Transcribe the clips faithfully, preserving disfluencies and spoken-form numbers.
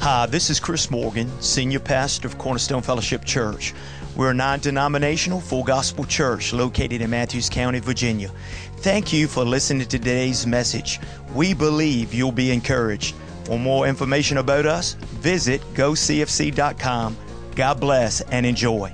Hi, this is Chris Morgan, Senior Pastor of Cornerstone Fellowship Church. We're a non-denominational, full gospel church located in Matthews County, Virginia. Thank you for listening to today's message. We believe you'll be encouraged. For more information about us, visit go c f c dot com. God bless and enjoy.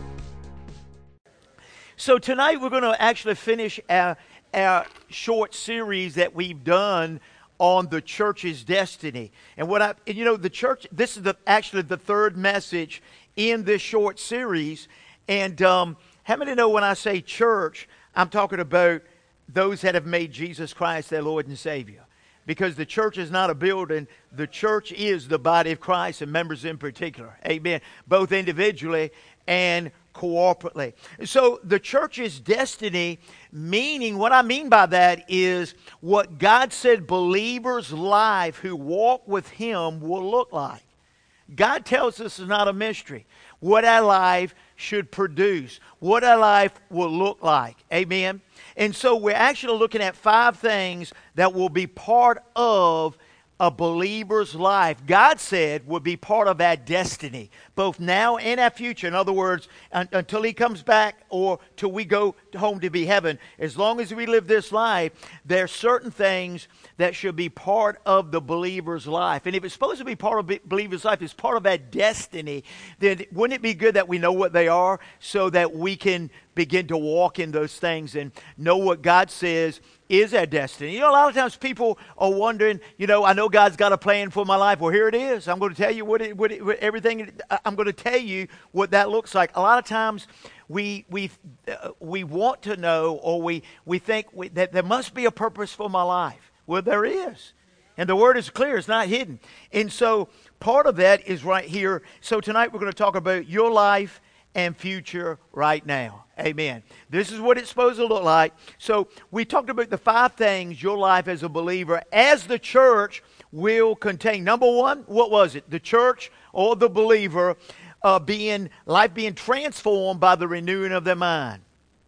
So tonight we're going to actually finish our, our short series that we've done on the church's destiny. And what I, and you know, the church, this is the actually the third message in this short series. And um, how many know when I say church, I'm talking about those that have made Jesus Christ their Lord and Savior? Because the church is not a building. The church is the body of Christ and members in particular. Amen. Both individually and corporately. So the church's destiny, meaning what I mean by that is what God said believers' life who walk with Him will look like. God tells us it's not a mystery what our life should produce, what our life will look like. Amen. And so we're actually looking at five things that will be part of a believer's life, God said, would be part of our destiny, both now and our future. In other words, un- until He comes back or till we go home to be heaven, as long as we live this life, there are certain things that should be part of the believer's life. And if it's supposed to be part of the believer's life, it's part of our destiny, then wouldn't it be good that we know what they are so that we can begin to walk in those things and know what God says is our destiny? You know, a lot of times people are wondering, you know, I know God's got a plan for my life. Well, here it is. I'm going to tell you what, it, what, it, what everything, I'm going to tell you what that looks like. A lot of times we we uh, we want to know, or we, we think we, that there must be a purpose for my life. Well, there is. And the word is clear. It's not hidden. And so part of that is right here. So tonight we're going to talk about your life and future right now. Amen. This is what it's supposed to look like. So we talked about the five things your life as a believer, as the church, will contain. Number one, what was it? The church or the believer uh, being, life being transformed by the renewing of their mind.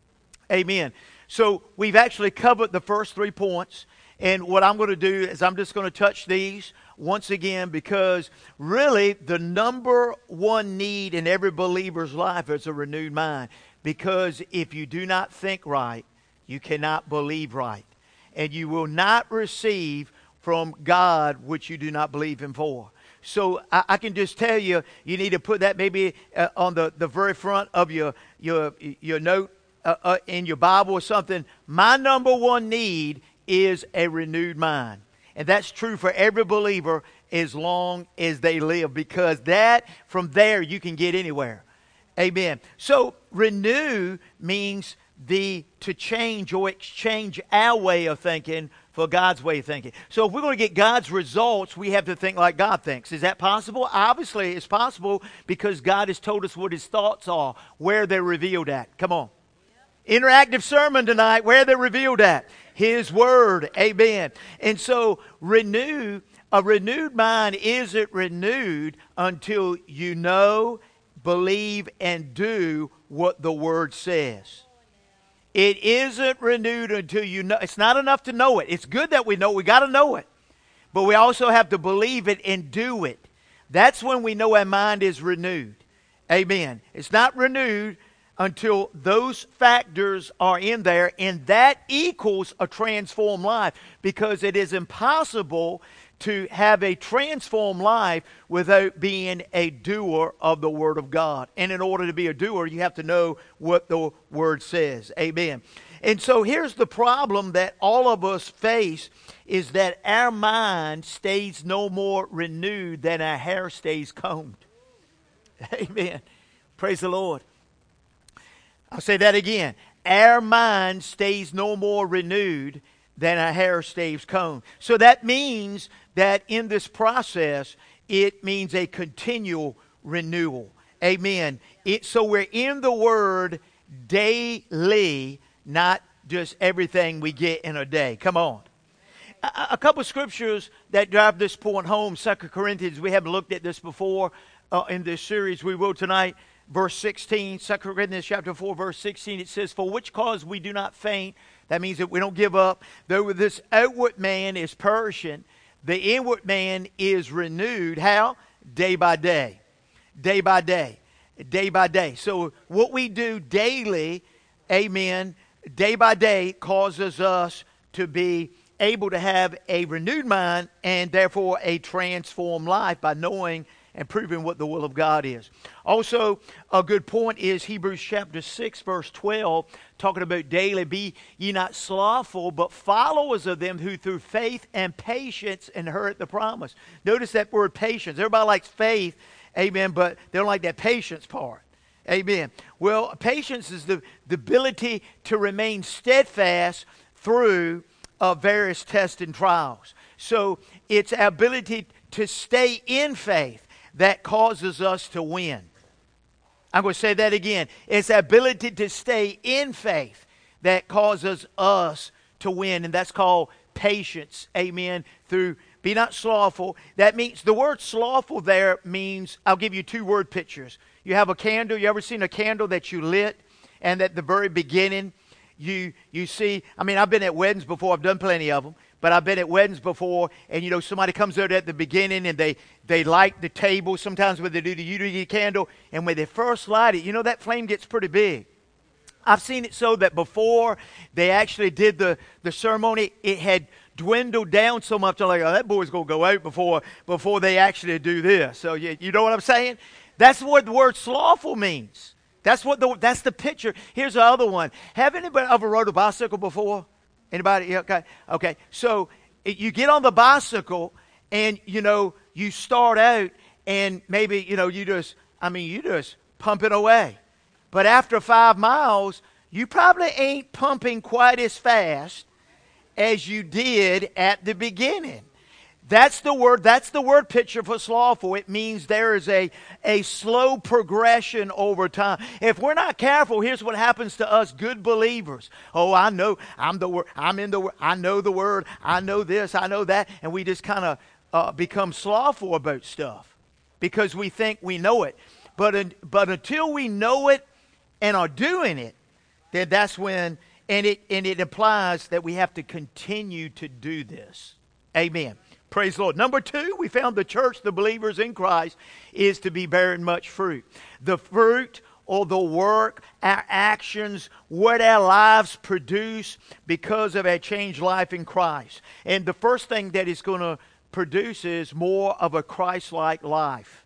Amen. So we've actually covered the first three points. And what I'm going to do is I'm just going to touch these once again, because really the number one need in every believer's life is a renewed mind. Because if you do not think right, you cannot believe right. And you will not receive from God which you do not believe Him for. So I, I can just tell you, you need to put that maybe uh, on the, the very front of your, your, your note uh, uh, in your Bible or something. My number one need is a renewed mind. And that's true for every believer as long as they live, because that, from there, you can get anywhere. Amen. So, renew means the to change or exchange our way of thinking for God's way of thinking. So, if we're going to get God's results, we have to think like God thinks. Is that possible? Obviously, it's possible, because God has told us what His thoughts are, where they're revealed at. Come on. Interactive sermon tonight, where they're revealed at. His Word. Amen. And so, renew, a renewed mind isn't renewed until you know, believe, and do what the Word says. It isn't renewed until you know. It's not enough to know it. It's good that we know. We got to know it. But we also have to believe it and do it. That's when we know our mind is renewed. Amen. It's not renewed until those factors are in there, and that equals a transformed life, because it is impossible to have a transformed life without being a doer of the Word of God. And in order to be a doer, you have to know what the Word says. Amen. And so here's the problem that all of us face, is that our mind stays no more renewed than our hair stays combed. Amen. Praise the Lord. I'll say that again. Our mind stays no more renewed than our hair stays combed. So that means that in this process, it means a continual renewal. Amen. It, so we're in the Word daily, not just everything we get in a day. Come on. A, a couple of scriptures that drive this point home. Second Corinthians, we haven't looked at this before uh, in this series. We will tonight. Verse sixteen, Second Corinthians chapter four, verse sixteen, it says, "For which cause we do not faint." That means that we don't give up. Though this outward man is perishing, the inward man is renewed. How? day by day, day by day, day by day. So what we do daily, amen, day by day causes us to be able to have a renewed mind and therefore a transformed life by knowing and proving what the will of God is. Also, a good point is Hebrews chapter six, verse twelve, talking about daily, be ye not slothful, but followers of them who through faith and patience inherit the promise. Notice that word patience. Everybody likes faith, amen, but they don't like that patience part. Amen. Well, patience is the, the ability to remain steadfast through uh, various tests and trials. So it's our ability to stay in faith that causes us to win. I'm going to say that again. It's the ability to stay in faith that causes us to win, and that's called patience. Amen. Through be not slothful. That means, the word slothful there means, I'll give you two word pictures. You have a candle. You ever seen a candle that you lit, and at the very beginning, you you see, I mean, I've been at weddings before. I've done plenty of them. But I've been at weddings before, and, you know, somebody comes out at the beginning, and they, they light the table. Sometimes when they do the unity candle, and when they first light it, you know, that flame gets pretty big. I've seen it so that before they actually did the, the ceremony, it had dwindled down so much. I'm like, oh, that boy's going to go out before before they actually do this. So, you, you know what I'm saying? That's what the word slothful means. That's what the that's the picture. Here's the other one. Have anybody ever rode a bicycle before? Anybody? Okay. Okay. So you get on the bicycle and, you know, you start out and maybe, you know, you just, I mean, you just pumping away. But after five miles, you probably ain't pumping quite as fast as you did at the beginning. That's the word, that's the word picture for slothful. It means there is a, a slow progression over time. If we're not careful, here's what happens to us good believers. Oh, I know, I'm the word, I'm in the word, I know the word, I know this, I know that, and we just kind of uh, become slothful about stuff because we think we know it. But, uh, but until we know it and are doing it, then that's when, and it, and it implies that we have to continue to do this. Amen. Praise the Lord. Number two, we found the church, the believers in Christ, is to be bearing much fruit. The fruit or the work, our actions, what our lives produce because of our changed life in Christ. And the first thing that is going to produce is more of a Christ-like life.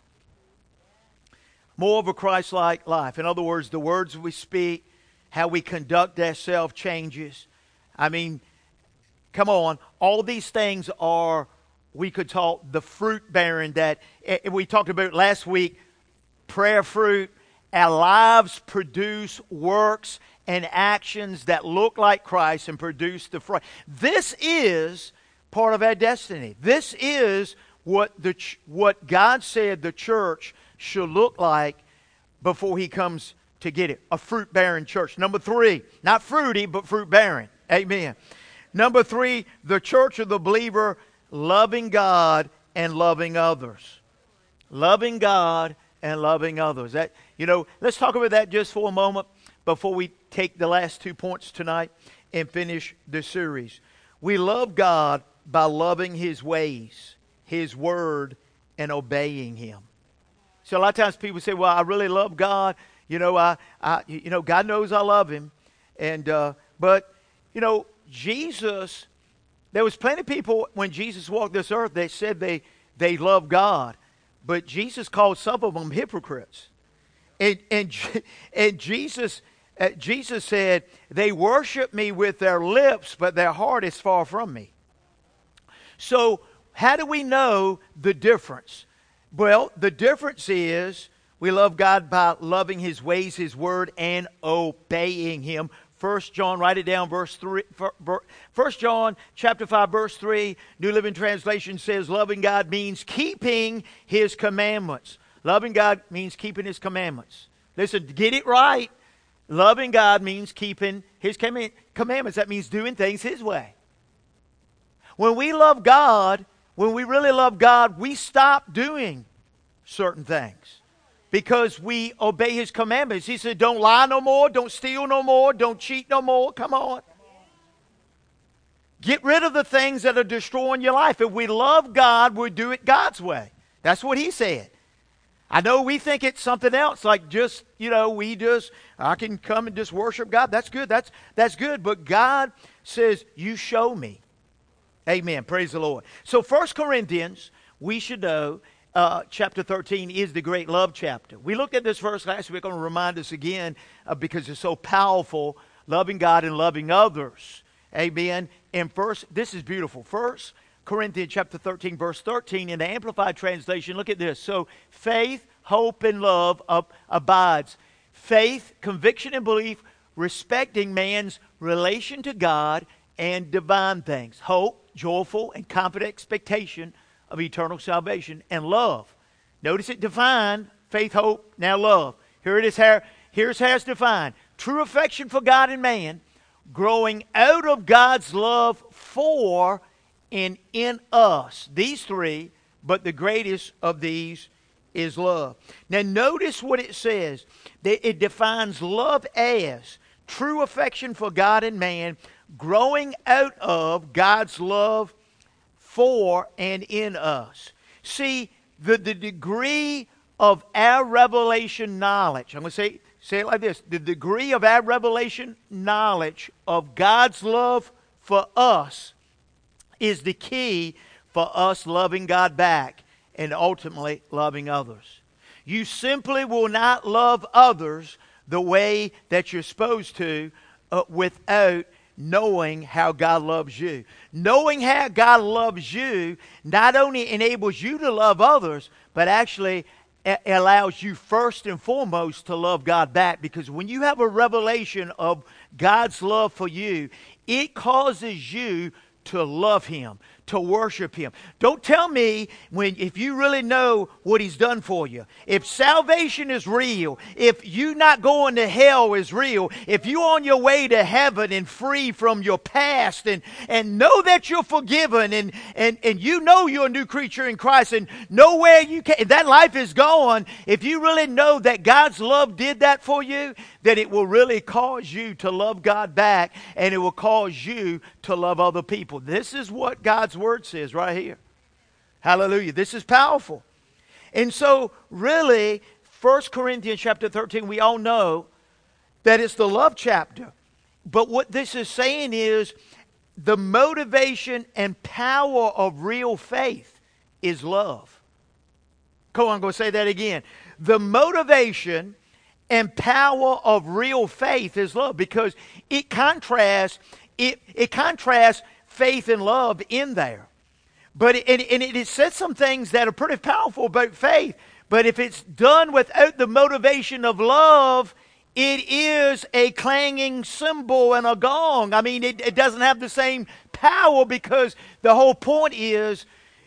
More of a Christ-like life. In other words, the words we speak, how we conduct ourselves changes. I mean, come on, all these things are, we could talk the fruit bearing that we talked about last week, prayer fruit. Our lives produce works and actions that look like Christ and produce the fruit. This is part of our destiny. This is what the what God said the church should look like before He comes to get it. A fruit bearing church. Number three, not fruity, but fruit bearing. Amen. Number three, the church of the believer loving God and loving others. Loving God and loving others. That, you know, let's talk about that just for a moment before we take the last two points tonight and finish the series. We love God by loving His ways, His word, and obeying Him. So a lot of times people say, well, I really love God. You know, I, I you know, God knows I love Him. And, uh, but, you know, Jesus, there was plenty of people when Jesus walked this earth, they said they, they loved God. But Jesus called some of them hypocrites. And, and, and Jesus, uh, Jesus said, they worship me with their lips, but their heart is far from me. So how do we know the difference? Well, the difference is we love God by loving His ways, His word, and obeying Him. First John, write it down, verse three. First John chapter five, verse three, New Living Translation says, loving God means keeping His commandments. Loving God means keeping His commandments. Listen, get it right. Loving God means keeping His commandments. That means doing things His way. When we love God, when we really love God, we stop doing certain things. Because we obey His commandments. He said, don't lie no more, don't steal no more, don't cheat no more. Come on. Get rid of the things that are destroying your life. If we love God, we'll do it God's way. That's what He said. I know we think it's something else, like just, you know, we just, I can come and just worship God. That's good. That's, that's good. But God says, you show me. Amen. Praise the Lord. So First Corinthians, we should know, uh, chapter thirteen is the great love chapter. We looked at this verse last week. I'm going to remind us again uh, because it's so powerful, loving God and loving others. Amen. And first, this is beautiful. First Corinthians chapter thirteen, verse thirteen in the Amplified Translation. Look at this. So faith, hope, and love ab- abides. Faith, conviction, and belief, respecting man's relation to God and divine things. Hope, joyful and confident expectation of eternal salvation. And love. Notice it defined. Faith, hope, now love. Here it is. Here, here's how it's defined. True affection for God and man, growing out of God's love for and in us. These three, but the greatest of these is love. Now notice what it says. It defines love as true affection for God and man, growing out of God's love for and in us. See, the, the degree of our revelation knowledge, I'm going to say, say it like this, the degree of our revelation knowledge of God's love for us is the key for us loving God back and ultimately loving others. You simply will not love others the way that you're supposed to uh, without knowing how God loves you. Knowing how God loves you not only enables you to love others, but actually a- allows you first and foremost to love God back. Because when you have a revelation of God's love for you, it causes you to love Him, to worship Him. Don't tell me when if you really know what He's done for you. If salvation is real, if you not going to hell is real, if you're on your way to heaven and free from your past and, and know that you're forgiven and, and, and you know you're a new creature in Christ and know where you can, that life is gone, if you really know that God's love did that for you, then it will really cause you to love God back and it will cause you to love other people. This is what God's Word says right here. Hallelujah. This is powerful. And so really, First Corinthians chapter thirteen, we all know that it's the love chapter. But what this is saying is the motivation and power of real faith is love. Come on, I'm going to say that again. The motivation and power of real faith is love, because it contrasts it, it contrasts faith and love in there. But it, and, and it says some things that are pretty powerful about faith. But if it's done without the motivation of love, it is a clanging cymbal and a gong. I mean, it, it doesn't have the same power, because the whole point is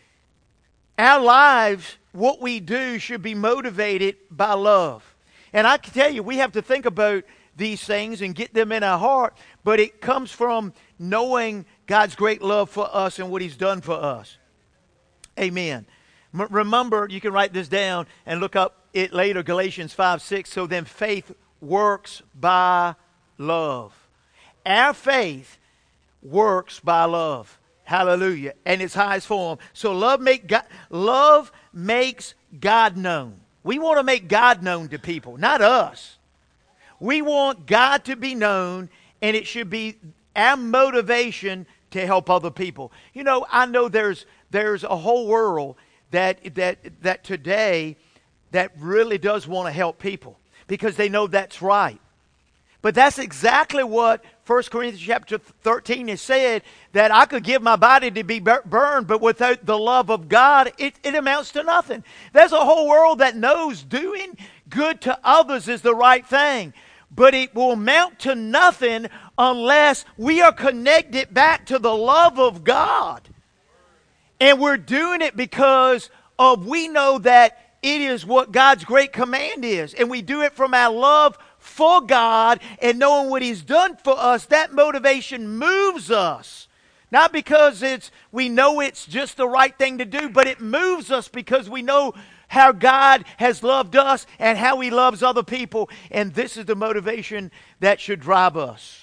our lives, what we do, should be motivated by love. And I can tell you, we have to think about these things and get them in our heart, but it comes from knowing God's great love for us and what He's done for us. Amen. M- remember, you can write this down and look up it later, Galatians five six. So then faith works by love. Our faith works by love. Hallelujah. And its highest form. So love make God, love makes God known. We want to make God known to people, not us. We want God to be known, and it should be our motivation to help other people. You know, I know there's there's a whole world that that that today that really does want to help people because they know that's right. But that's exactly what First Corinthians chapter thirteen has said, that I could give my body to be burned, but without the love of God, it, it amounts to nothing. There's a whole world that knows doing good to others is the right thing, but it will amount to nothing unless we are connected back to the love of God. And we're doing it because of we know that it is what God's great command is, and we do it from our love for God and knowing what He's done for us. That motivation moves us. Not because it's we know it's just the right thing to do, but it moves us because we know how God has loved us and how He loves other people. And this is the motivation that should drive us.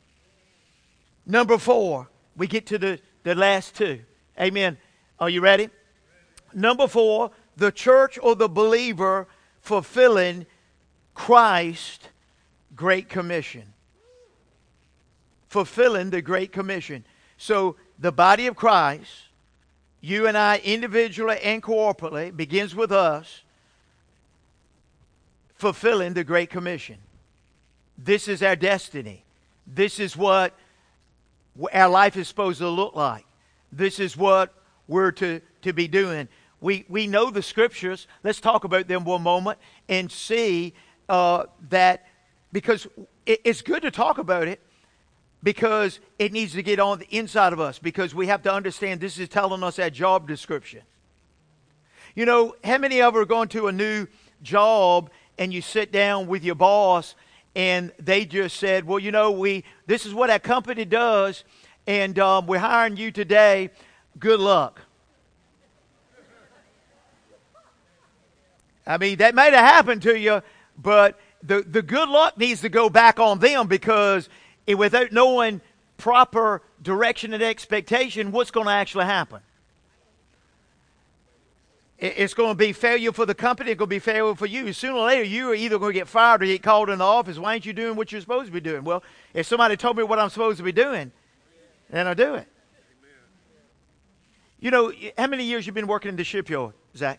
Number four, we get to the, the last two. Amen. Are you ready? Number four, the church or the believer fulfilling Christ's Great Commission. Fulfilling the Great Commission. So the body of Christ, you and I individually and corporately, begins with us fulfilling the Great Commission. This is our destiny. This is what our life is supposed to look like. This is what we're to, to be doing. We, we know the Scriptures. Let's talk about them one moment and see uh, that, because it, it's good to talk about it, because it needs to get on the inside of us, because we have to understand this is telling us our job description. You know, how many of you are going to a new job and you sit down with your boss and they just said, well, you know, we this is what our company does, and um, we're hiring you today. Good luck. I mean, that may have happened to you, but the, the good luck needs to go back on them, because it, without knowing proper direction and expectation, what's going to actually happen? It, it's going to be failure for the company. It's going to be failure for you. Sooner or later, you are either going to get fired or get called in the office. Why aren't you doing what you're supposed to be doing? Well, if somebody told me what I'm supposed to be doing, then I'll do it. You know, how many years you been working in the shipyard, Zach?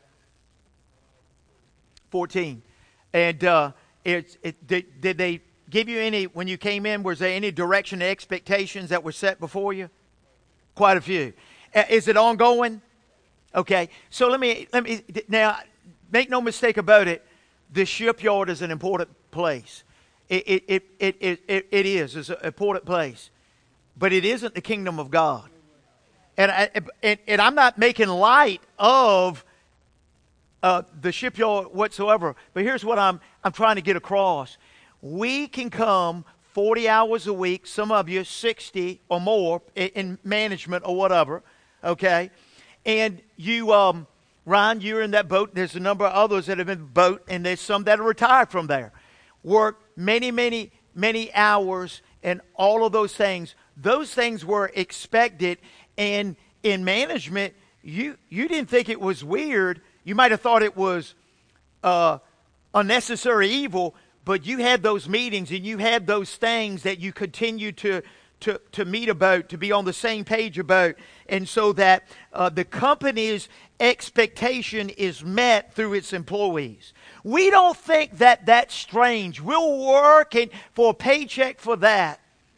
fourteen. And uh, it, it, did, did they give you any, when you came in, was there any direction, expectations that were set before you? Quite a few. Uh, is it ongoing? Okay. So let me, let me, now, make no mistake about it, the shipyard is an important place. It, it, it, it, it, it, it is. It's an important place. But it isn't the kingdom of God. And, I, and, and I'm not making light of Uh, the shipyard whatsoever. But here's what I'm I'm trying to get across. We can come forty hours a week, some of you sixty or more in, in management or whatever, okay? And you, um, Ryan, you're in that boat. There's a number of others that have been in the boat, and there's some that are retired from there. Work many, many, many hours and all of those things. Those things were expected, and in management, you you didn't think it was weird. You might have thought it was uh, unnecessary evil, but you had those meetings and you had those things that you continue to, to, to meet about, to be on the same page about, and so that uh, the company's expectation is met through its employees. We don't think that that's strange. We'll work and for a paycheck for that.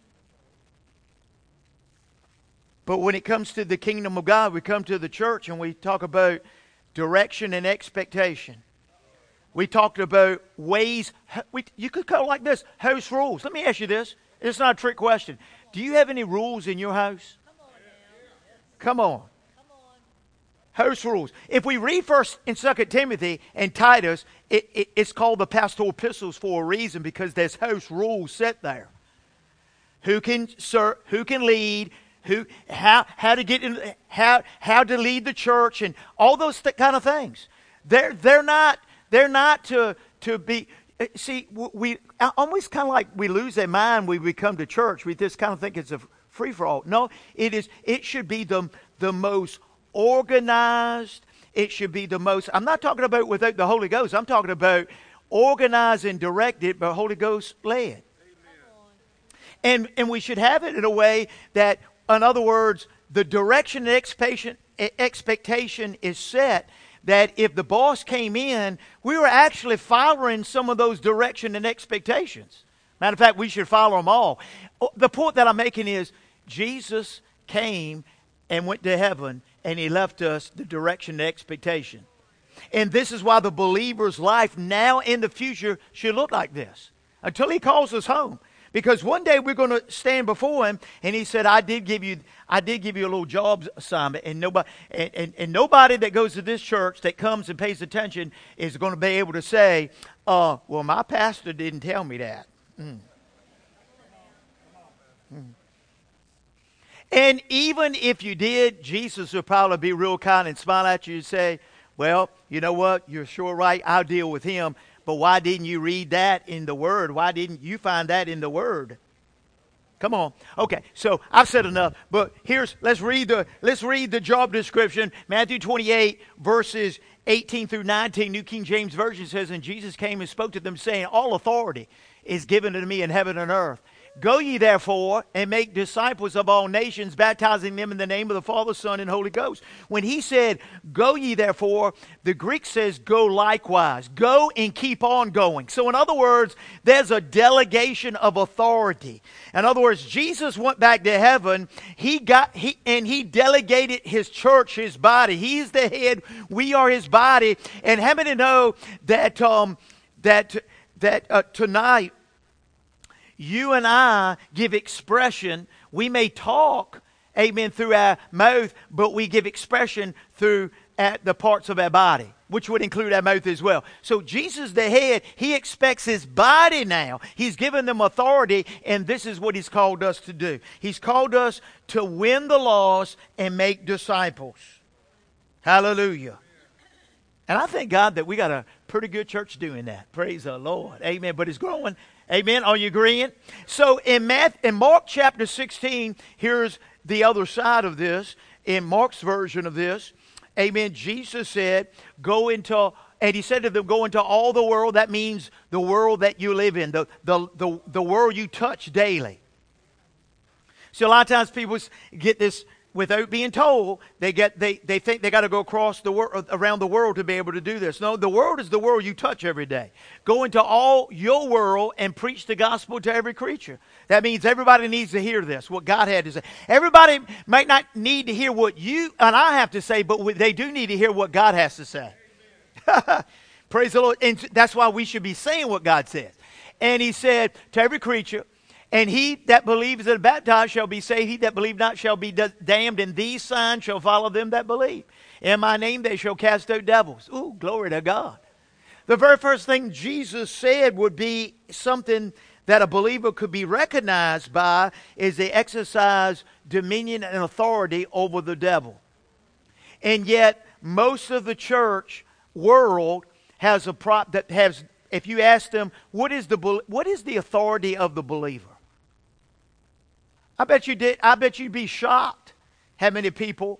But when it comes to the kingdom of God, we come to the church and we talk about direction and expectation. We talked about ways. We, you could go like this: house rules. Let me ask you this. It's not a trick question. Do you have any rules in your house? Come on. Come on. House rules. If we read first in Second Timothy and Titus, it, it, it's called the pastoral epistles for a reason, because there's house rules set there. Who can serve? Who can lead? Who, how, how to get in, how, how to lead the church, and all those th- kind of things. They're, they're not, they're not to, to be, see, we, almost kind of like we lose our mind when we come to church. We just kind of think it's a free for all. No, it is, it should be the, the most organized. It should be the most, I'm not talking about without the Holy Ghost. I'm talking about organized and directed, but Holy Ghost led. And, and we should have it in a way that, in other words, the direction and expectation, expectation is set, that if the boss came in, we were actually following some of those direction and expectations. Matter of fact, we should follow them all. The point that I'm making is Jesus came and went to heaven, and he left us the direction and expectation. And this is why the believer's life now in the future should look like this until he calls us home. Because one day we're going to stand before him, and he said, I did give you I did give you a little job assignment, and nobody and, and, and nobody that goes to this church that comes and pays attention is going to be able to say, uh, well, my pastor didn't tell me that. Mm. Mm. And even if you did, Jesus would probably be real kind and smile at you and say, well, you know what? You're sure right. I'll deal with him. But why didn't you read that in the Word? Why didn't you find that in the Word? Come on. Okay, so I've said enough, but here's let's read the let's read the job description. Matthew twenty-eight, verses eighteen through nineteen, New King James Version says, "And Jesus came and spoke to them, saying, All authority is given to me in heaven and earth. Go ye therefore and make disciples of all nations, baptizing them in the name of the Father, Son, and Holy Ghost." When he said, "Go ye therefore," the Greek says, "Go likewise." Go and keep on going. So in other words, there's a delegation of authority. In other words, Jesus went back to heaven. He got he and he delegated his church, his body. He's the head. We are his body. And how many know that um, that that uh, tonight, you and I give expression. We may talk, amen, through our mouth, but we give expression through at the parts of our body, which would include our mouth as well. So Jesus, the head, he expects his body now. He's given them authority, and this is what he's called us to do. He's called us to win the lost and make disciples. Hallelujah. And I thank God that we got a pretty good church doing that. Praise the Lord. Amen. But it's growing. Amen. Are you agreeing? So in Math, in Mark chapter sixteen, here's the other side of this. In Mark's version of this, amen, Jesus said, go into, and he said to them, go into all the world. That means the world that you live in, the, the, the, the world you touch daily. So a lot of times people get this without being told. They get they, they think they got to go across the world, around the world to be able to do this. No, the world is the world you touch every day. Go into all your world and preach the gospel to every creature. That means everybody needs to hear this, what God had to say. Everybody might not need to hear what you and I have to say, but they do need to hear what God has to say. Praise the Lord. And that's why we should be saying what God says. And he said to every creature, "And he that believes and is baptized shall be saved. He that believe not shall be damned. And these signs shall follow them that believe. In my name they shall cast out devils." Ooh, glory to God. The very first thing Jesus said would be something that a believer could be recognized by is they exercise dominion and authority over the devil. And yet, most of the church world has a prop that has, if you ask them, what is the what is the authority of the believer? I bet you did. I bet you'd be shocked how many people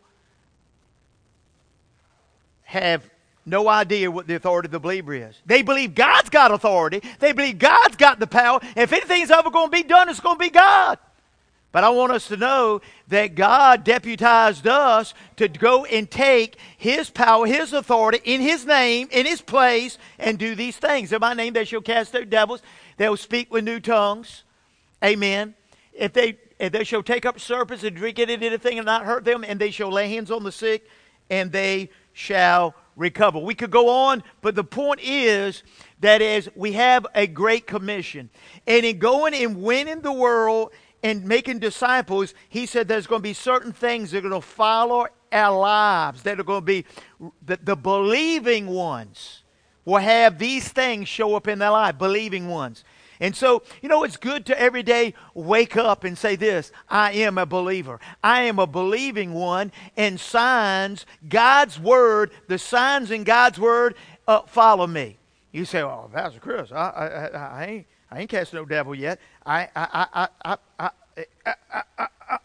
have no idea what the authority of the believer is. They believe God's got authority. They believe God's got the power. If anything's ever going to be done, it's going to be God. But I want us to know that God deputized us to go and take his power, his authority, in his name, in his place, and do these things. In my name they shall cast out devils. They will speak with new tongues. Amen. If they if they shall take up serpents and drink it into anything and not hurt them, and they shall lay hands on the sick, and they shall recover. We could go on, but the point is that as we have a great commission, and in going and winning the world and making disciples, he said there's going to be certain things that are going to follow our lives, that are going to be the, the believing ones will have these things show up in their life, believing ones. And so, you know, it's good to every day wake up and say this: I am a believer. I am a believing one, and signs, God's word, the signs in God's word uh, follow me. You say, "Oh, Pastor Chris, I, I, I, I ain't, I ain't cast no devil yet. I, I, I, I, I, I, I, I, I, I.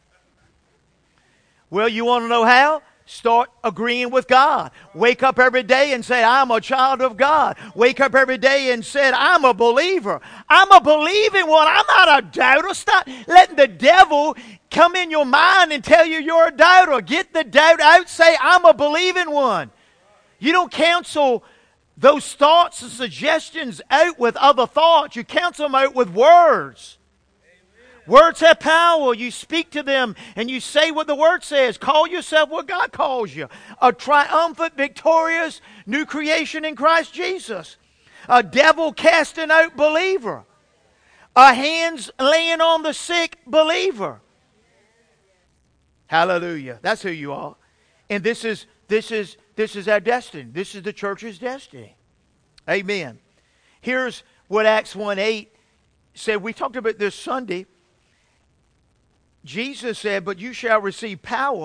Well, you want to know how? Start agreeing with God. Wake up every day and say, I'm a child of God. Wake up every day and say, I'm a believer. I'm a believing one. I'm not a doubter. Stop letting the devil come in your mind and tell you you're a doubter. Get the doubt out. Say, I'm a believing one. You don't cancel those thoughts and suggestions out with other thoughts. You cancel them out with words. Words have power. You speak to them and you say what the word says. Call yourself what God calls you. A triumphant, victorious, new creation in Christ Jesus. A devil casting out believer. A hands laying on the sick believer. Hallelujah. That's who you are. And this is this is this is our destiny. This is the church's destiny. Amen. Here's what Acts one eight said. We talked about this Sunday. Jesus said, but you shall receive power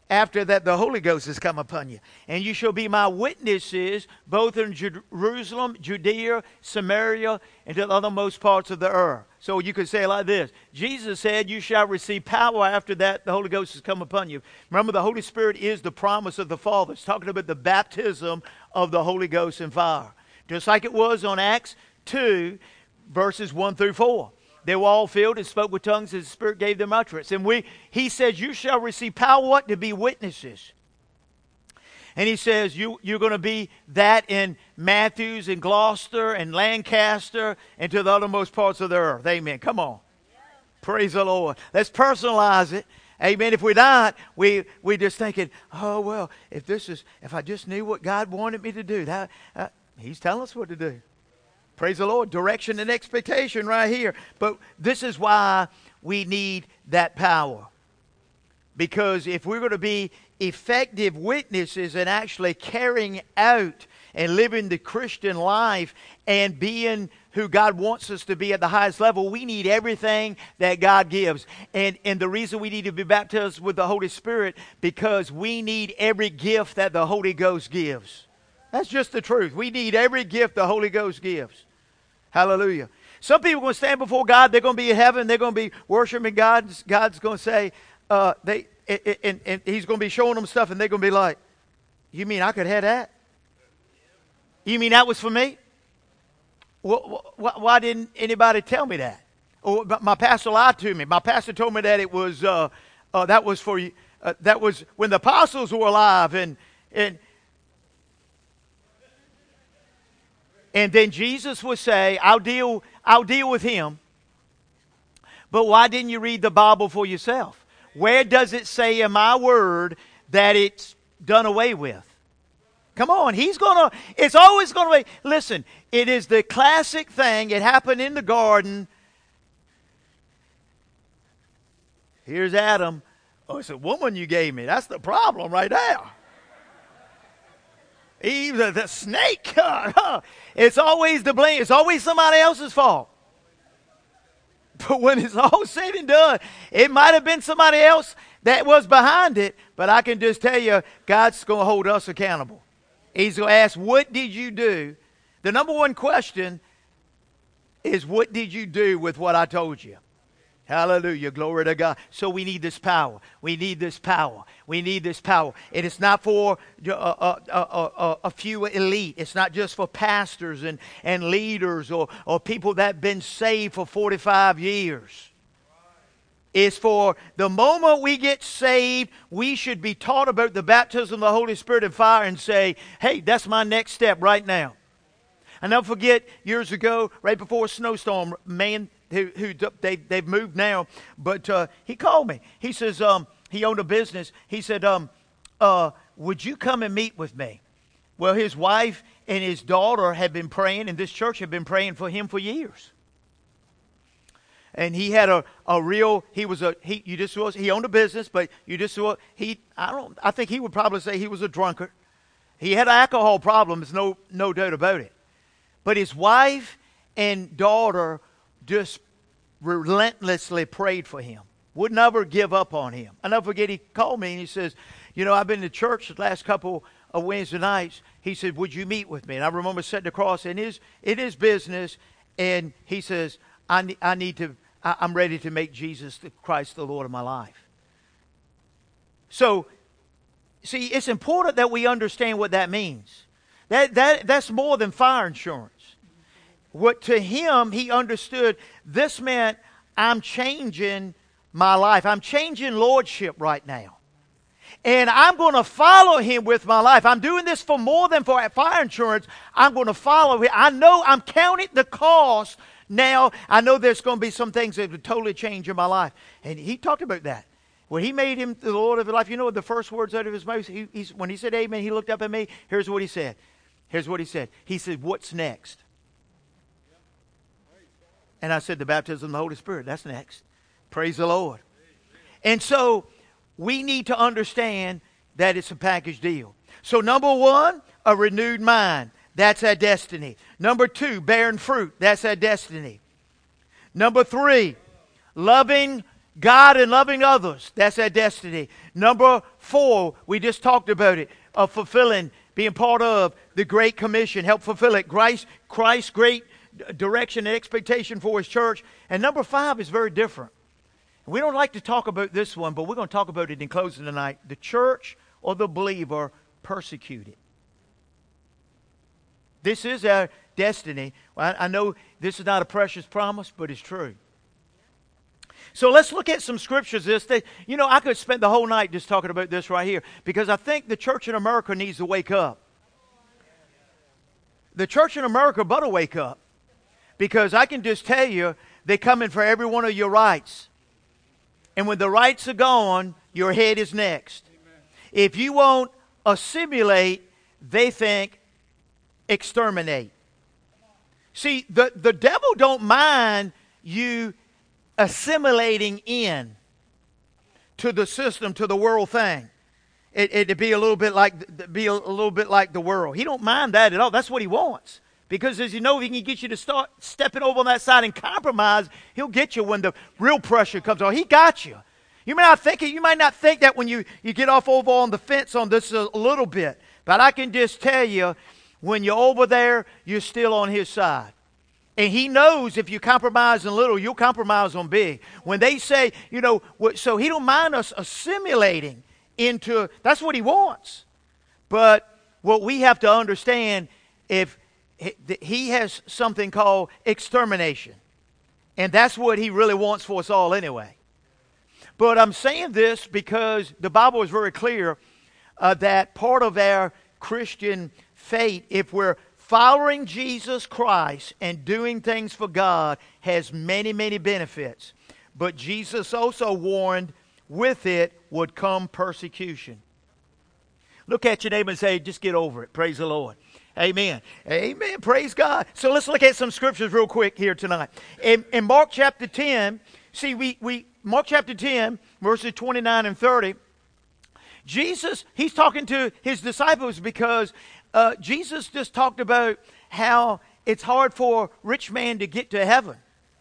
after that the Holy Ghost has come upon you. And you shall be my witnesses both in Jerusalem, Judea, Samaria, and to the othermost parts of the earth. So you could say it like this. Jesus said, you shall receive power after that the Holy Ghost has come upon you. Remember, the Holy Spirit is the promise of the Father. It's talking about the baptism of the Holy Ghost and fire. Just like it was on Acts two, verses one through four. They were all filled and spoke with tongues as the Spirit gave them utterance. And we, he says, you shall receive power what? To be witnesses. And he says, you, you're going to be that in Matthews and Gloucester and Lancaster and to the uttermost parts of the earth. Amen. Come on. Yeah. Praise the Lord. Let's personalize it. Amen. If we're not, we, we're just thinking, oh, well, if this is, if I just knew what God wanted me to do, that, uh, he's telling us what to do. Praise the Lord. Direction and expectation right here. But this is why we need that power. Because if we're going to be effective witnesses and actually carrying out and living the Christian life and being who God wants us to be at the highest level, we need everything that God gives. And, and the reason we need to be baptized with the Holy Spirit, because we need every gift that the Holy Ghost gives. That's just the truth. We need every gift the Holy Ghost gives. Hallelujah. Some people are going to stand before God. They're going to be in heaven. They're going to be worshiping God. God's going to say, uh, they, and, and He's going to be showing them stuff, and they're going to be like, you mean I could have that? You mean that was for me? Well, why didn't anybody tell me that? Or my pastor lied to me. My pastor told me that it was uh, uh, that was for you. Uh, that was when the apostles were alive, and and. And then Jesus would say, I'll deal, I'll deal with him. But why didn't you read the Bible for yourself? Where does it say in my word that it's done away with? Come on, he's going to, it's always going to be, listen, it is the classic thing. It happened in the garden. Here's Adam. Oh, it's a woman you gave me. That's the problem right there. Eve, the, the snake. It's always the blame. It's always somebody else's fault. But when it's all said and done, it might have been somebody else that was behind it. But I can just tell you, God's going to hold us accountable. He's going to ask, what did you do? The number one question is, what did you do with what I told you? Hallelujah. Glory to God. So we need this power. We need this power. We need this power. And it's not for a, a, a, a, a few elite. It's not just for pastors and, and leaders or, or people that have been saved for forty-five years. It's for the moment we get saved, we should be taught about the baptism of the Holy Spirit and fire and say, hey, that's my next step right now. I'll never forget years ago, right before a snowstorm, man, who, who they, they've moved now, but uh, he called me. He says, um, he owned a business. He said, um, uh, would you come and meet with me? Well, his wife and his daughter had been praying, and this church had been praying for him for years. And he had a, a real, he was a, he, you just was, he owned a business, but you just saw, he, I don't, I think he would probably say he was a drunkard. He had alcohol problems, no, no doubt about it. But his wife and daughter just relentlessly prayed for him. Would never give up on him. I never forget, he called me and he says, you know, I've been to church the last couple of Wednesday nights. He said, would you meet with me? And I remember sitting across in his, in his business, and he says, I, ne- I need to, I, I'm ready to make Jesus the Christ the Lord of my life. So, see, it's important that we understand what that means. That, that, that's more than fire insurance. What to him, he understood this meant I'm changing my life. I'm changing lordship right now. And I'm going to follow him with my life. I'm doing this for more than for fire insurance. I'm going to follow him. I know I'm counting the cost now. I know there's going to be some things that would totally change in my life. And he talked about that. When he made him the Lord of his life, you know what the first words out of his mouth, he, he's, when he said amen, he looked up at me. Here's what he said. Here's what he said. He said, what's next? And I said, the baptism of the Holy Spirit. That's next. Praise the Lord. And so we need to understand that it's a package deal. So number one, a renewed mind. That's our destiny. Number two, bearing fruit. That's our destiny. Number three, loving God and loving others, that's our destiny. Number four, we just talked about it, of fulfilling, being part of the Great Commission. Help fulfill it. Christ, Christ's great direction and expectation for His church. And number five is very different. We don't like to talk about this one, but we're going to talk about it in closing tonight. The church or the believer persecuted. This is our destiny. I, I know this is not a precious promise, but it's true. So let's look at some scriptures. This, they, you know, I could spend the whole night just talking about this right here, because I think the church in America needs to wake up. The church in America better wake up, because I can just tell you, they're coming for every one of your rights. And when the rights are gone, your head is next. Amen. If you won't assimilate, they think exterminate. See, the, the devil don't mind you assimilating in to the system, to the world thing. It, it'd be a little bit like be a, a little bit like the world. He don't mind that at all. That's what he wants. Because as you know, if he can get you to start stepping over on that side and compromise, he'll get you when the real pressure comes on. He got you. You may not think it. You might not think that when you, you get off over on the fence on this a little bit. But I can just tell you, when you're over there, you're still on his side. And he knows if you compromise on little, you'll compromise on big. When they say, you know, so he don't mind us assimilating into, that's what he wants. But what we have to understand, if he has something called extermination. And that's what he really wants for us all anyway. But I'm saying this because the Bible is very clear uh, that part of our Christian faith, if we're following Jesus Christ and doing things for God, has many, many benefits. But Jesus also warned with it would come persecution. Look at your neighbor and say, just get over it. Praise the Lord. Amen. Amen. Praise God. So let's look at some scriptures real quick here tonight. In, in Mark chapter ten, see, we, we Mark chapter ten, verses twenty-nine and thirty, Jesus, he's talking to his disciples because uh, Jesus just talked about how it's hard for a rich man to get to heaven.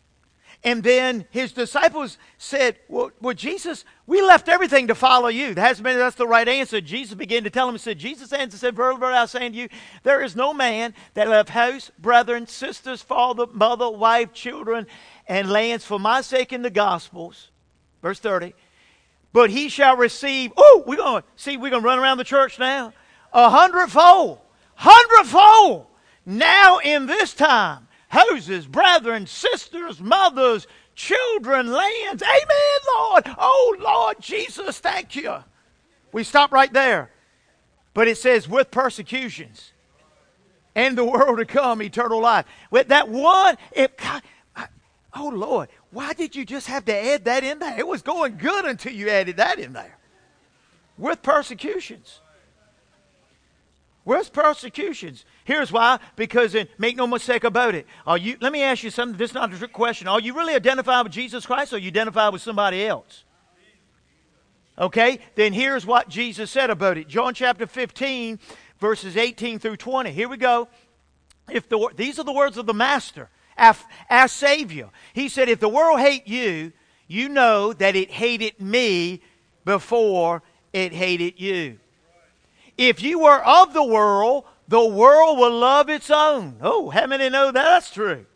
And then his disciples said, well, well, Jesus, we left everything to follow you. That hasn't been, that's the right answer. Jesus began to tell him, he said, Jesus answered, said, verily, verily, I say to you, there is no man that left house, brethren, sisters, father, mother, wife, children, and lands for my sake in the Gospels. Verse thirty. But he shall receive, oh, we're going to, see, we're going to run around the church now. A hundredfold, hundredfold, now in this time. Houses, brethren, sisters, mothers, children, lands. Amen, Lord. Oh, Lord Jesus, thank you. We stop right there. But it says, with persecutions and the world to come, eternal life. With that one, it, oh, Lord, why did you just have to add that in there? It was going good until you added that in there. With persecutions. Where's persecutions? Here's why. Because, in, make no mistake about it. Are you? Let me ask you something. This is not a trick question. Are you really identified with Jesus Christ, or are you identified with somebody else? Okay? Then here's what Jesus said about it. John chapter fifteen, verses eighteen through twenty. Here we go. If the These are the words of the Master, our, our Savior. He said, if the world hate you, you know that it hated me before it hated you. If you were of the world, the world will love its own. Oh, how many know that's true?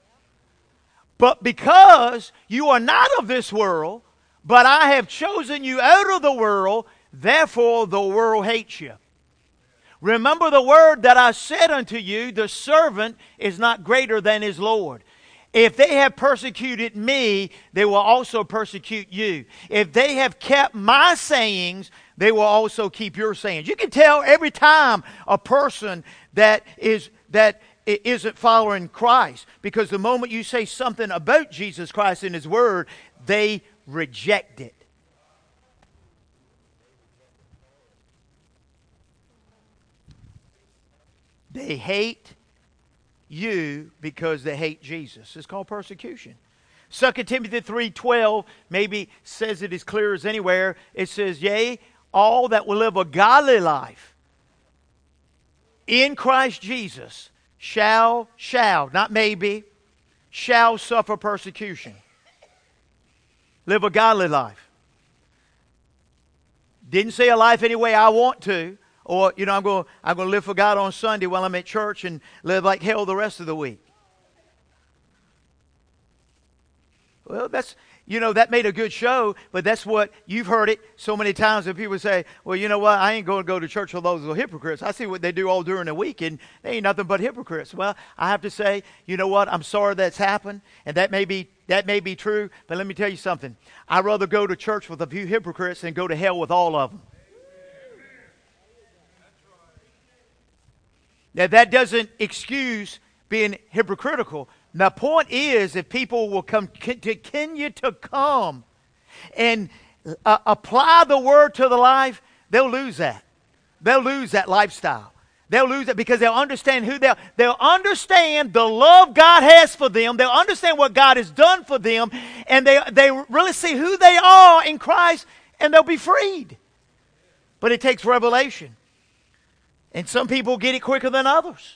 But because you are not of this world, but I have chosen you out of the world, therefore the world hates you. Remember the word that I said unto you, the servant is not greater than his Lord. If they have persecuted me, they will also persecute you. If they have kept my sayings, they will also keep your sayings. You can tell every time a person that is that isn't following Christ, because the moment you say something about Jesus Christ and His Word, they reject it. They hate you because they hate Jesus. It's called persecution. Second Timothy three twelve maybe says it as clear as anywhere. It says, yea, all that will live a godly life in Christ Jesus shall, shall, not maybe, shall suffer persecution. live a godly life. Didn't say a life any way I want to, or, you know, I'm going I'm going to live for God on Sunday while I'm at church and live like hell the rest of the week. Well, that's, you know, that made a good show, but that's what, you've heard it so many times that people say, well, you know what, I ain't going to go to church with those little hypocrites. I see what they do all during the week, and they ain't nothing but hypocrites. Well, I have to say, you know what, I'm sorry that's happened, and that may be, that may be true, but let me tell you something. I'd rather go to church with a few hypocrites than go to hell with all of them. Now, that doesn't excuse being hypocritical. The point is, if people will come continue to come and uh, apply the word to the life, they'll lose that. They'll lose that lifestyle. They'll lose it because they'll understand who they are. They'll understand the love God has for them. They'll understand what God has done for them. And they, they really see who they are in Christ, and they'll be freed. But it takes revelation. And some people get it quicker than others.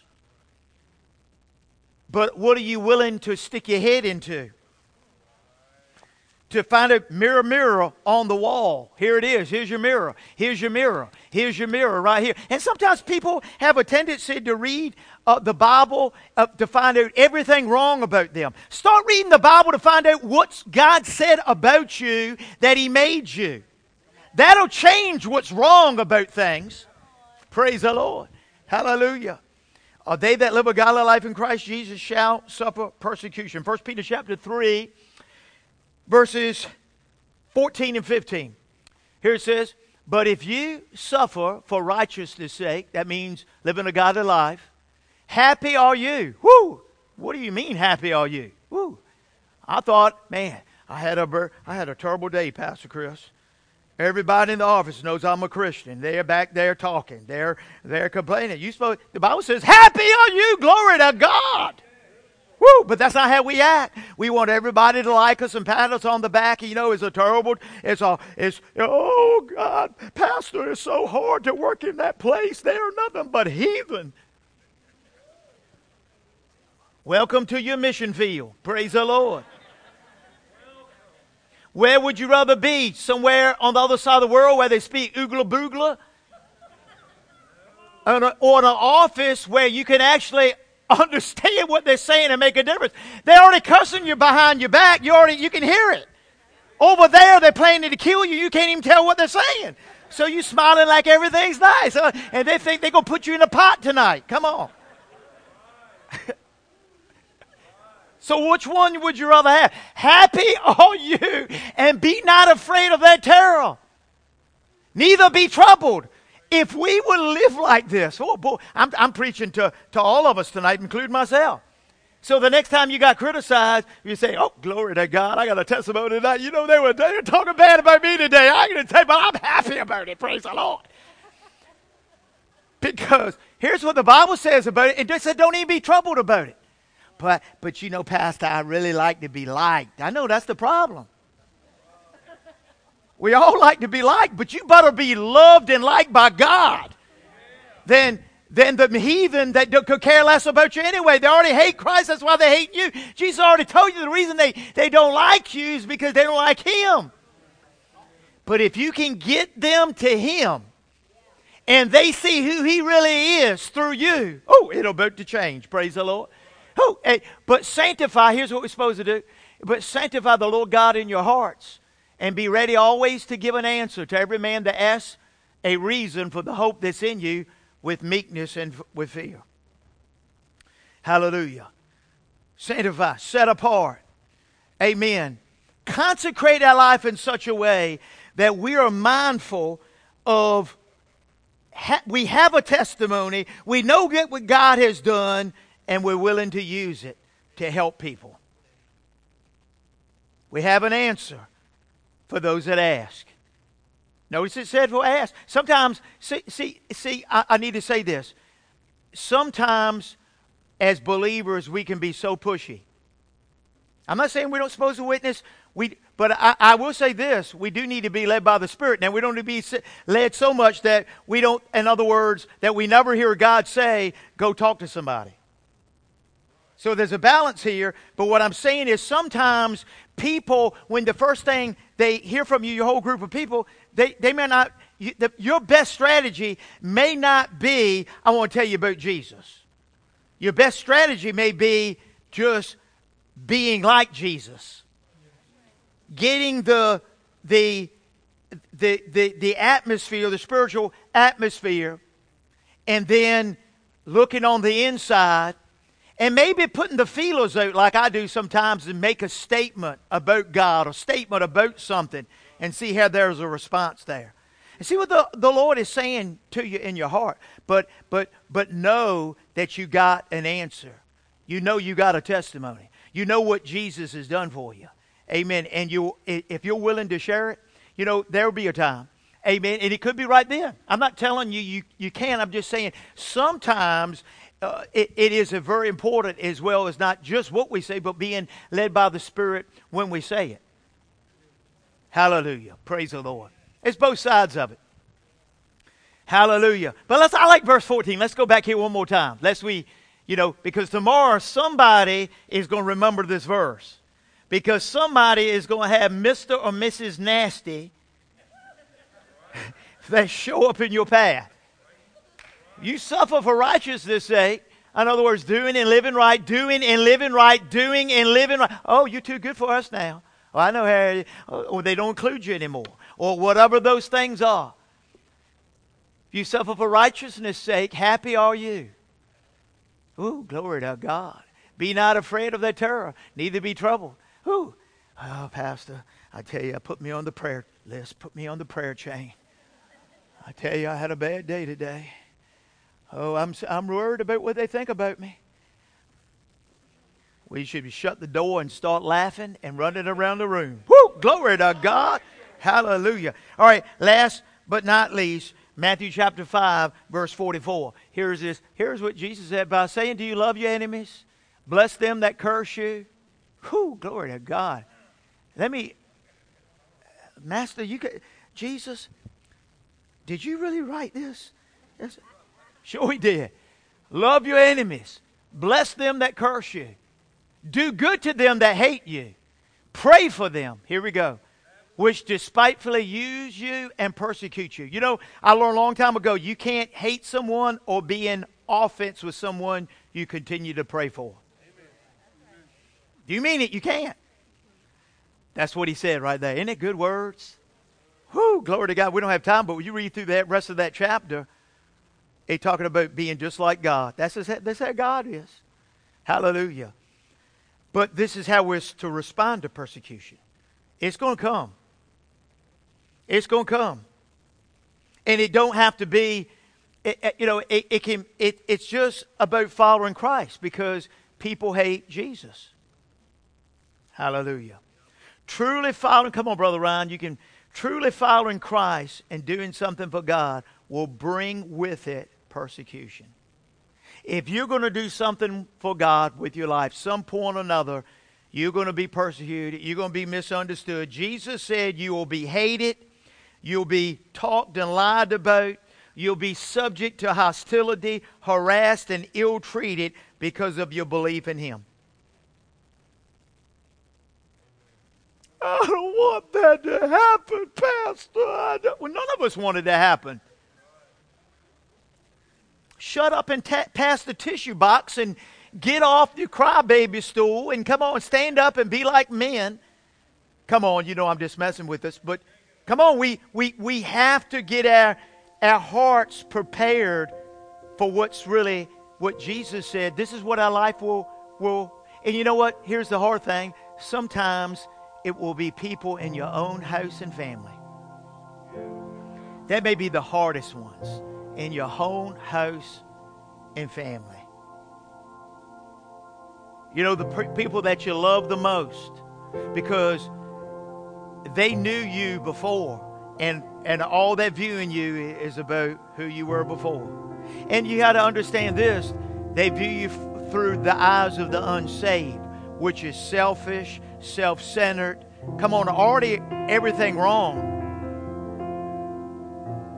But what are you willing to stick your head into? To find a mirror, mirror on the wall. Here it is. Here's your mirror. Here's your mirror. Here's your mirror right here. And sometimes people have a tendency to read uh, the Bible uh, to find out everything wrong about them. Start reading the Bible to find out what God said about you, that He made you. That'll change what's wrong about things. Praise the Lord. Hallelujah. Uh, they that live a godly life in Christ Jesus shall suffer persecution. First Peter chapter three, verses fourteen and fifteen. Here it says, but if you suffer for righteousness' sake, that means living a godly life, happy are you. Woo! What do you mean, happy are you? Woo! I thought, man, I had a, I had a terrible day, Pastor Chris. Everybody in the office knows I'm a Christian. They're back there talking. They're, they're complaining. You supposed, the Bible says, happy are you, glory to God. Woo! But that's not how we act. We want everybody to like us and pat us on the back. You know, it's a terrible, it's a, it's, oh God, Pastor, it's so hard to work in that place. They are nothing but heathen. Welcome to your mission field. Praise the Lord. Where would you rather be? Somewhere on the other side of the world where they speak oogla boogla? Or in an office where you can actually understand what they're saying and make a difference. They're already cussing you behind your back. You already you can hear it. Over there, they're planning to kill you. You can't even tell what they're saying. So you're smiling like everything's nice. And they think they're going to put you in a pot tonight. Come on. So which one would you rather have? Happy are you, and be not afraid of that terror. Neither be troubled. If we would live like this, oh boy, I'm, I'm preaching to, to all of us tonight, including myself. So the next time you got criticized, you say, oh, glory to God, I got a testimony tonight. You know, they were, they were talking bad about me today. I'm going to tell you, but I'm happy about it. Praise the Lord. Because here's what the Bible says about it. It just said don't even be troubled about it. But, but you know, Pastor, I really like to be liked. I know that's the problem. We all like to be liked, but you better be loved and liked by God. Then, then the heathen that could care less about you anyway. They already hate Christ. That's why they hate you. Jesus already told you the reason they, they don't like you is because they don't like Him. But if you can get them to Him, and they see who He really is through you, oh, it'll about to change. Praise the Lord. Oh, hey, but sanctify, here's what we're supposed to do. But sanctify the Lord God in your hearts, and be ready always to give an answer to every man that asks a reason for the hope that's in you with meekness and f- with fear. Hallelujah. Sanctify, set apart. Amen. Consecrate our life in such a way that we are mindful of, ha- we have a testimony, we know what God has done, and we're willing to use it to help people. We have an answer for those that ask. Notice it said for ask. Sometimes, see, see, see I, I need to say this. Sometimes, as believers, we can be so pushy. I'm not saying we don't supposed to witness, we, but I, I will say this. We do need to be led by the Spirit. Now, we don't need to be led so much that we don't, in other words, that we never hear God say, go talk to somebody. So there's a balance here, but what I'm saying is sometimes people, when the first thing they hear from you, your whole group of people, they, they may not, you, the, your best strategy may not be, I want to tell you about Jesus. Your best strategy may be just being like Jesus. Getting the, the, the, the, the atmosphere, the spiritual atmosphere, and then looking on the inside. And maybe putting the feelers out like I do sometimes and make a statement about God, a statement about something, and see how there's a response there. And see what the, the Lord is saying to you in your heart. But but but know that you got an answer. You know you got a testimony. You know what Jesus has done for you. Amen. And you, if you're willing to share it, you know, there will be a time. Amen. And it could be right then. I'm not telling you you, you can. I'm just saying sometimes Uh, it, it is a very important as well as not just what we say, but being led by the Spirit when we say it. Hallelujah. Praise the Lord. It's both sides of it. Hallelujah. But let's, I like verse fourteen. Let's go back here one more time. Lest we, you know, because tomorrow somebody is going to remember this verse. Because somebody is going to have Mister or Missus Nasty that show up in your path. You suffer for righteousness' sake. In other words, doing and living right, doing and living right, doing and living right. Oh, you're too good for us now. Oh, I know how, or they don't include you anymore. Or whatever those things are. If you suffer for righteousness' sake, happy are you. Ooh, glory to God. Be not afraid of their terror, neither be troubled. Ooh, oh, Pastor, I tell you, put me on the prayer list. Put me on the prayer chain. I tell you, I had a bad day today. Oh, I'm I'm worried about what they think about me. We should shut the door and start laughing and running around the room. Woo! Glory to God. Hallelujah. All right, last but not least, Matthew chapter five, verse forty-four. Here's this. Here's what Jesus said by saying, do you love your enemies? Bless them that curse you. Whew, glory to God. Let me, Master, you could, Jesus, did you really write this? Yes. Sure he did. Love your enemies. Bless them that curse you. Do good to them that hate you. Pray for them. Here we go. Which despitefully use you and persecute you. You know, I learned a long time ago, you can't hate someone or be in offense with someone you continue to pray for. Do you mean it? You can't. That's what he said right there. Isn't it good words? Whew, glory to God. We don't have time, but when you read through that rest of that chapter, he's talking about being just like God. That's, just, that's how God is. Hallelujah. But this is how we're to respond to persecution. It's going to come. It's going to come. And it don't have to be, it, it, you know, it, it can. It, it's just about following Christ because people hate Jesus. Hallelujah. Truly following, come on, Brother Ryan, you can, truly following Christ and doing something for God will bring with it persecution. If you're going to do something for God with your life, some point or another, you're going to be persecuted. You're going to be misunderstood. Jesus said you will be hated. You'll be talked and lied about. You'll be subject to hostility, harassed, and ill-treated because of your belief in Him. I don't want that to happen, Pastor. I don't. Well, none of us wanted to happen. Shut up and ta- pass the tissue box and get off your crybaby stool and come on, stand up and be like men. Come on, you know I'm just messing with us, but come on, we we we have to get our our hearts prepared for what's really what Jesus said. This is what our life will will. And you know what? Here's the hard thing. Sometimes it will be people in your own house and family. That may be the hardest ones. In your own house and family. You know, the pre- people that you love the most because they knew you before and, and all that viewing you is about who you were before. And you got to understand this. They view you f- through the eyes of the unsaved, which is selfish, self-centered. Come on, already everything wrong.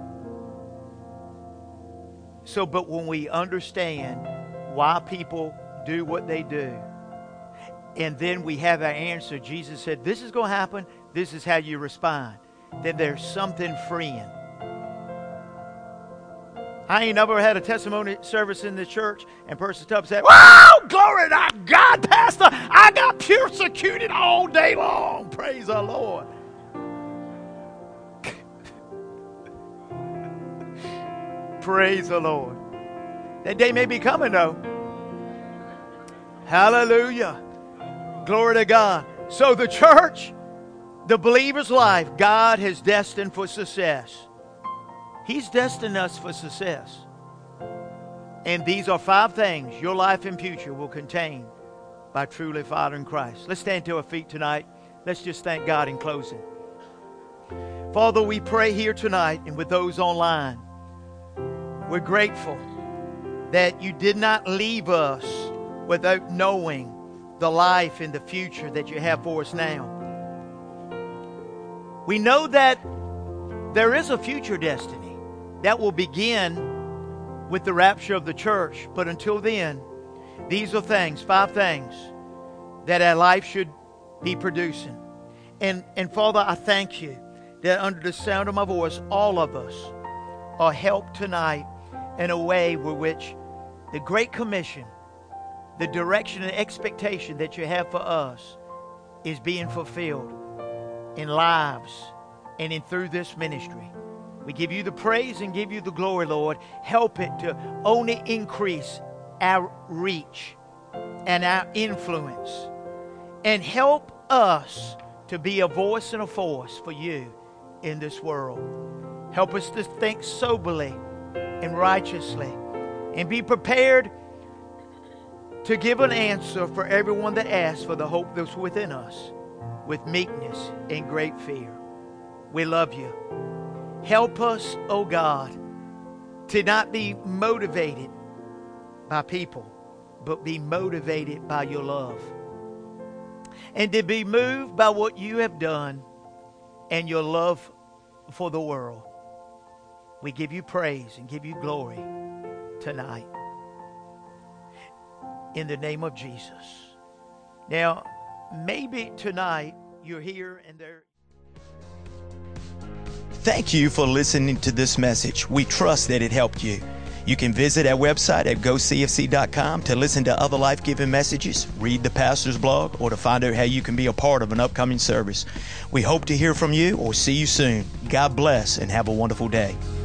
So, but when we understand why people do what they do. And then we have our answer. Jesus said, this is going to happen. This is how you respond. Then there's something freeing. I ain't never had a testimony service in the church and person stood up and said, wow, glory to God, Pastor. I got persecuted all day long. Praise the Lord. Praise the Lord. That day may be coming, though. Hallelujah. Glory to God. So the church, the believer's life, God has destined for success. He's destined us for success. And these are five things your life and future will contain by truly following Christ. Let's stand to our feet tonight. Let's just thank God in closing. Father, we pray here tonight and with those online. We're grateful that you did not leave us without knowing the life and the future that you have for us now. We know that there is a future destiny that will begin with the rapture of the church. But until then, these are things, five things, that our life should be producing. And, and Father, I thank you that under the sound of my voice, all of us are helped tonight in a way with which the Great Commission, the direction and expectation that you have for us is being fulfilled in lives and in through this ministry. We give you the praise and give you the glory, Lord. Help it to only increase our reach and our influence. And help us to be a voice and a force for you in this world. Help us to think soberly and righteously and be prepared to give an answer for everyone that asks for the hope that's within us with meekness and great fear. We love you. Help us, oh God, to not be motivated by people, but be motivated by your love. And to be moved by what you have done and your love for the world. We give you praise and give you glory tonight. In the name of Jesus. Now, maybe tonight you're here and there. Thank you for listening to this message. We trust that it helped you. You can visit our website at go c f c dot com to listen to other life-giving messages, read the pastor's blog, or to find out how you can be a part of an upcoming service. We hope to hear from you or see you soon. God bless and have a wonderful day.